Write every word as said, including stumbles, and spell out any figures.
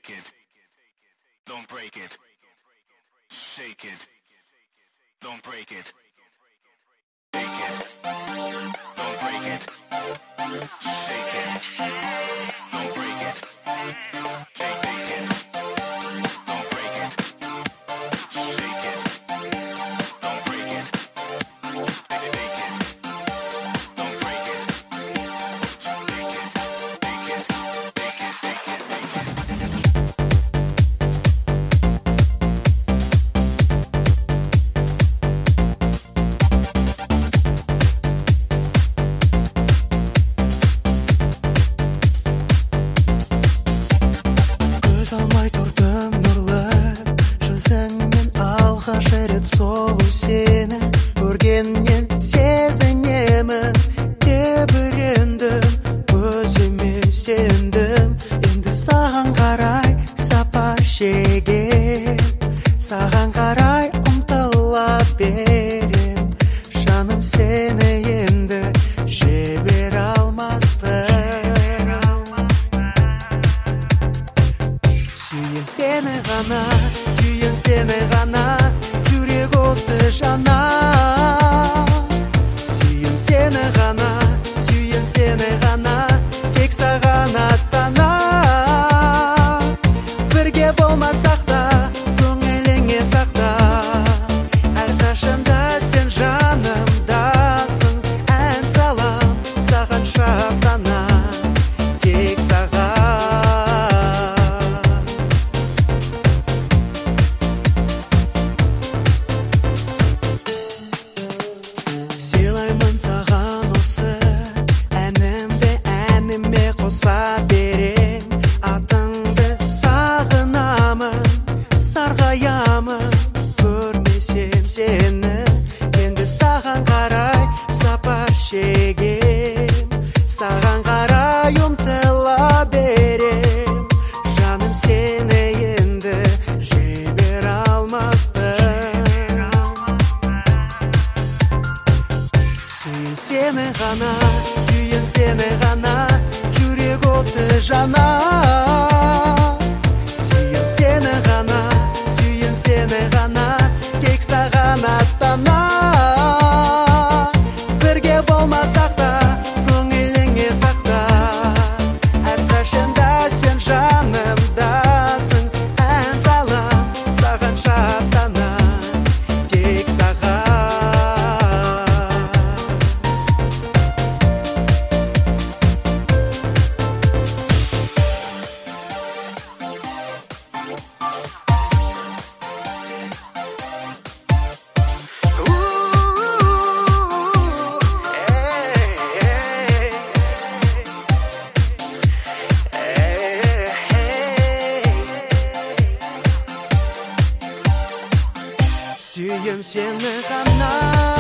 Take it, don't break it. Shake it, don't break it. Take it, don't break it. Shake it, don't break it. Take it, don't break it. Shake it, don't break it. Take it, don't break it. Take it, take it, take it, take it, Көз алмай тұрдым нұрлы жүзіңнен алғаш рет сұлу сені көргеннен сезінемін тебірендім өзіме сендім енді саған қарай сапар шегем саған қарай ұмтыла берем жаным сені енді жібере алмаспын Сүйем сені ғана, сүйем сені ғана, жүрек оты жана. Сүйем сені ғана, сүйем сені ғана, тек саған аттана. Бірге болмасақ та, көңіліңе сақта. Әрқашанда сен жанымдасың, ән салам, саған шаттана. Тек саған Сыйлаймын саған осы әнімді әніме қоса берем атыңды сағынамын сарғаямын көрмесем сені енді саған қарай сапар шегем саған қарай ұмтыла берем жаным сені енді жібере алмаспын Сүйем сені ғана, сүйем сені ғана, жүрек оты жана. Сүйем сені ғана, сүйем сені ғана, тек саған аттана. Бірге болмасақ та, көңіліңе сақта. Әрқашанда сен жанымдасың, ән салам, саған шаттана. Тек саған Сүйем сені ғана